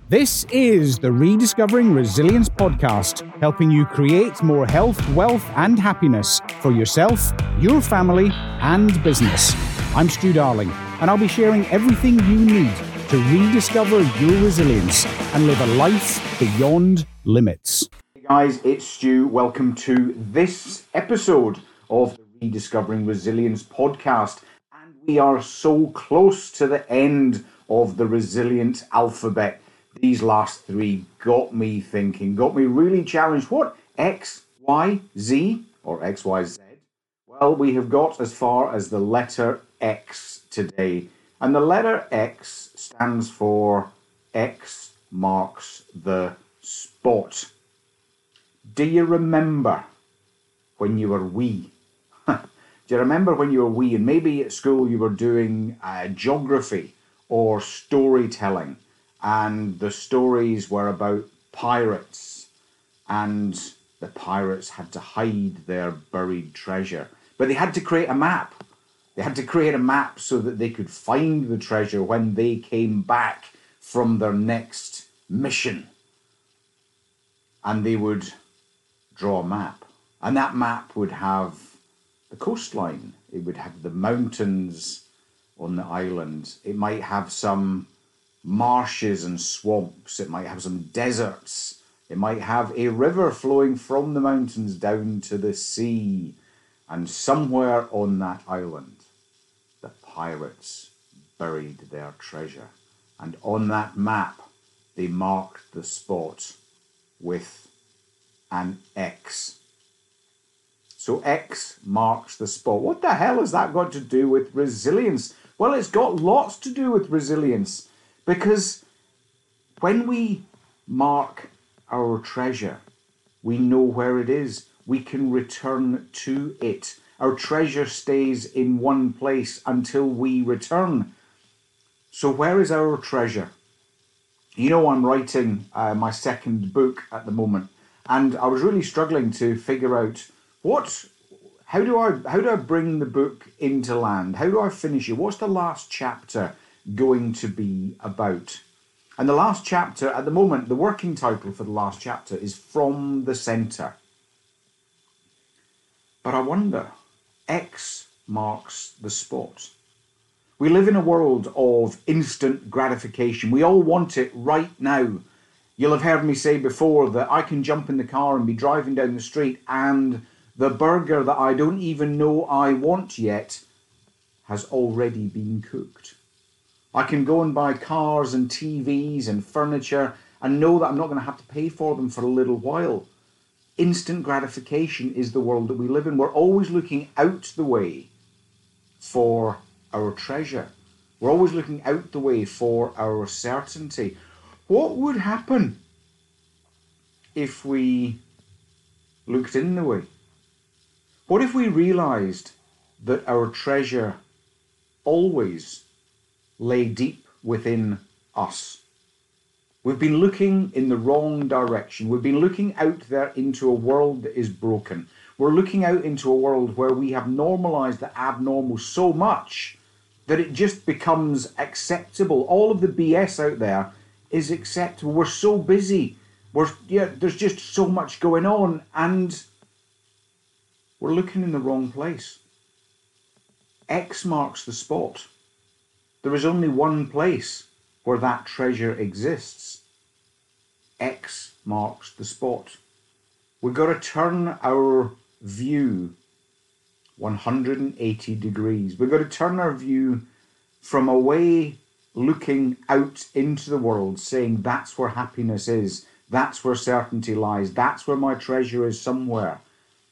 This is the Rediscovering Resilience podcast, helping you create more health, wealth, and happiness for yourself, your family, and business. I'm Stu Darling, and I'll be sharing everything you need to rediscover your resilience and live a life beyond limits. Hey guys, it's Stu. Welcome to this episode of the Rediscovering Resilience podcast. And we are so close to the end of the resilient alphabet. These last three got me thinking, got me really challenged. What? X, Y, Z or X, Y, Z? Well, we have got as far as the letter X today. And the letter X stands for X marks the spot. Do you remember when you were wee? Do you remember when you were wee and maybe at school you were doing geography or storytelling, and the stories were about pirates, and the pirates had to hide their buried treasure, but they had to create a map. They had to create a map so that they could find the treasure when they came back from their next mission. And they would draw a map, and that map would have the coastline, it would have the mountains on the island, it might have some marshes and swamps, it might have some deserts, it might have a river flowing from the mountains down to the sea, and somewhere on that island the pirates buried their treasure, and on that map they marked the spot with an X. So X marks the spot. What the hell has that got to do with resilience? Well, it's got lots to do with resilience, because when we mark our treasure, we know where it is. We can return to it. Our treasure stays in one place until we return. So where is our treasure? You know, I'm writing my second book at the moment, and I was really struggling to figure out how do I bring the book into land? How do I finish it? What's the last chapter going to be about? And the last chapter at the moment, the working title for the last chapter is From the Center. But I wonder, X marks the spot. We live in a world of instant gratification. We all want it right now. You'll have heard me say before that I can jump in the car and be driving down the street, and the burger that I don't even know I want yet has already been cooked. I can go and buy cars and TVs and furniture and know that I'm not going to have to pay for them for a little while. Instant gratification is the world that we live in. We're always looking out the way for our treasure. We're always looking out the way for our certainty. What would happen if we looked in the way? What if we realized that our treasure always lay deep within us? We've been looking in the wrong direction. We've been looking out there into a world that is broken. We're looking out into a world where we have normalized the abnormal so much that it just becomes acceptable. All of the BS out there is acceptable. We're so busy. There's just so much going on, and we're looking in the wrong place. X marks the spot. There is only one place where that treasure exists. X marks the spot. We've got to turn our view 180 degrees. We've got to turn our view from away looking out into the world, saying that's where happiness is, that's where certainty lies, that's where my treasure is somewhere.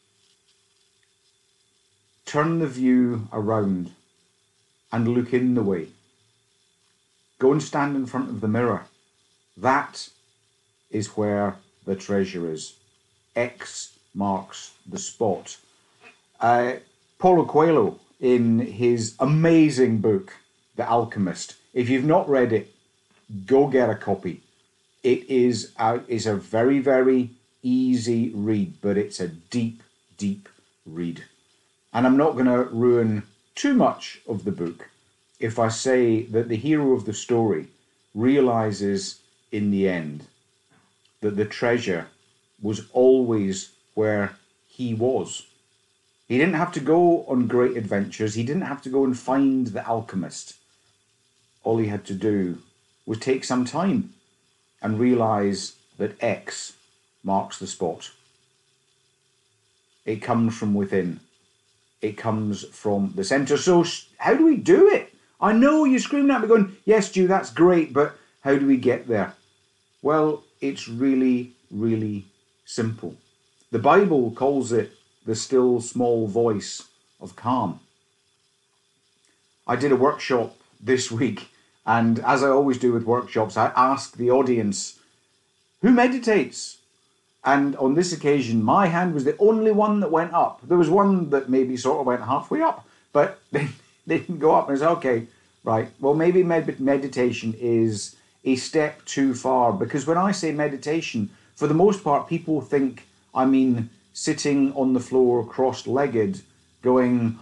Turn the view around and look in the way. Go and stand in front of the mirror. That is where the treasure is. X marks the spot. Paulo Coelho, in his amazing book, The Alchemist, if you've not read it, go get a copy. It is a very, very easy read, but it's a deep, deep read. And I'm not going to ruin too much of the book if I say that the hero of the story realizes in the end that the treasure was always where he was. He didn't have to go on great adventures. He didn't have to go and find the alchemist. All he had to do was take some time and realize that X marks the spot. It comes from within. It comes from the center. So how do we do it? I know you're screaming at me going, yes, Stu, that's great, but how do we get there? Well, it's really, really simple. The Bible calls it the still small voice of calm. I did a workshop this week, and as I always do with workshops, I asked the audience, who meditates? And on this occasion, my hand was the only one that went up. There was one that maybe sort of went halfway up, but they didn't go up. And I said, okay, right, well, maybe meditation is a step too far, because when I say meditation, for the most part, people think I mean sitting on the floor cross-legged, going,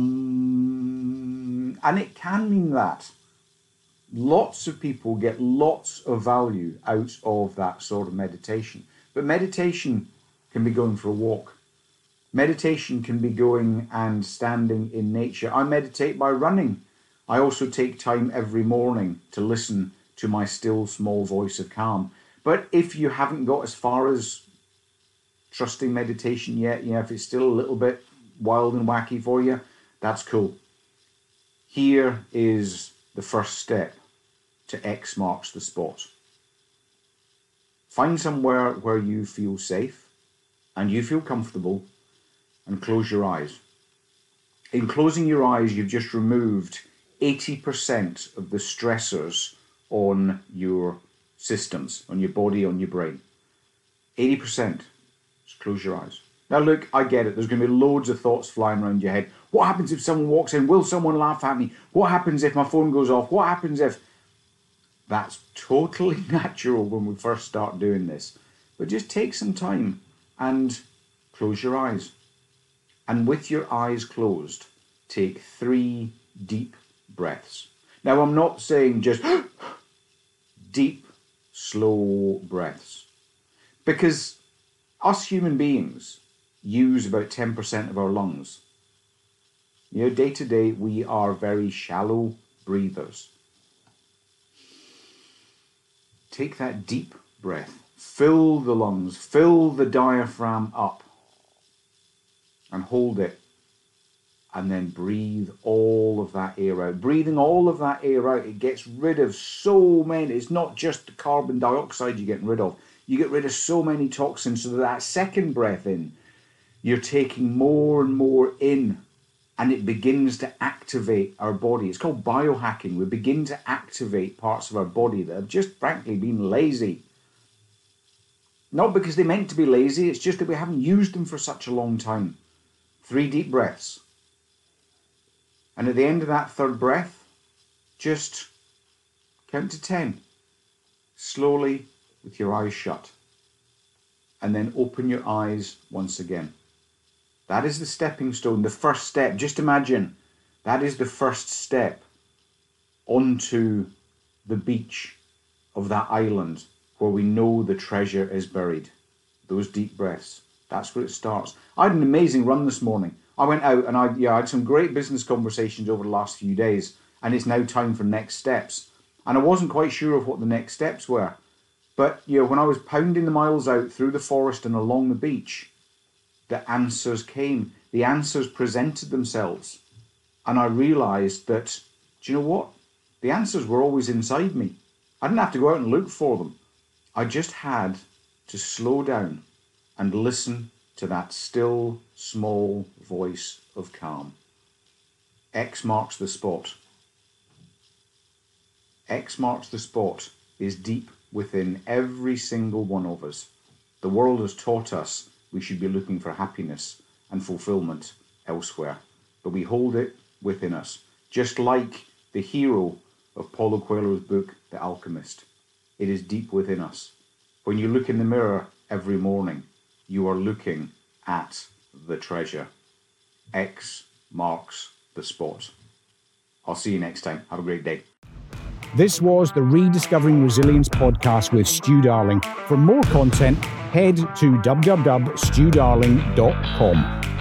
Om, and it can mean that. Lots of people get lots of value out of that sort of meditation. But meditation can be going for a walk. Meditation can be going and standing in nature. I meditate by running. I also take time every morning to listen to my still small voice of calm. But if you haven't got as far as trusting meditation yet, if it's still a little bit wild and wacky for you, that's cool. Here is the first step to X marks the spot. Find somewhere where you feel safe and you feel comfortable, and close your eyes. In closing your eyes, you've just removed 80% of the stressors on your systems, on your body, on your brain. 80%. Just close your eyes. Now look, I get it. There's going to be loads of thoughts flying around your head. What happens if someone walks in? Will someone laugh at me? What happens if my phone goes off? What happens if... That's totally natural when we first start doing this. But just take some time and close your eyes. And with your eyes closed, take 3 deep breaths. Now, I'm not saying just deep, slow breaths. Because us human beings use about 10% of our lungs. Day to day, we are very shallow breathers. Take that deep breath, fill the lungs, fill the diaphragm up, and hold it. And then breathe all of that air out. Breathing all of that air out, it gets rid of so many. It's not just the carbon dioxide you're getting rid of. You get rid of so many toxins, so that second breath in, you're taking more and more in. And it begins to activate our body. It's called biohacking. We begin to activate parts of our body that have just frankly been lazy. Not because they meant to be lazy, it's just that we haven't used them for such a long time. 3 deep breaths. And at the end of that third breath, just count to 10. Slowly with your eyes shut. And then open your eyes once again. That is the stepping stone, the first step. Just imagine, that is the first step onto the beach of that island where we know the treasure is buried. Those deep breaths. That's where it starts. I had an amazing run this morning. I went out and I had some great business conversations over the last few days, and it's now time for next steps. And I wasn't quite sure of what the next steps were. But when I was pounding the miles out through the forest and along the beach, the answers came. The answers presented themselves. And I realized that, do you know what? The answers were always inside me. I didn't have to go out and look for them. I just had to slow down and listen to that still, small voice of calm. X marks the spot. X marks the spot is deep within every single one of us. The world has taught us we should be looking for happiness and fulfillment elsewhere. But we hold it within us, just like the hero of Paulo Coelho's book, The Alchemist. It is deep within us. When you look in the mirror every morning, you are looking at the treasure. X marks the spot. I'll see you next time. Have a great day. This was the Rediscovering Resilience podcast with Stu Darling. For more content, head to www.studarling.com.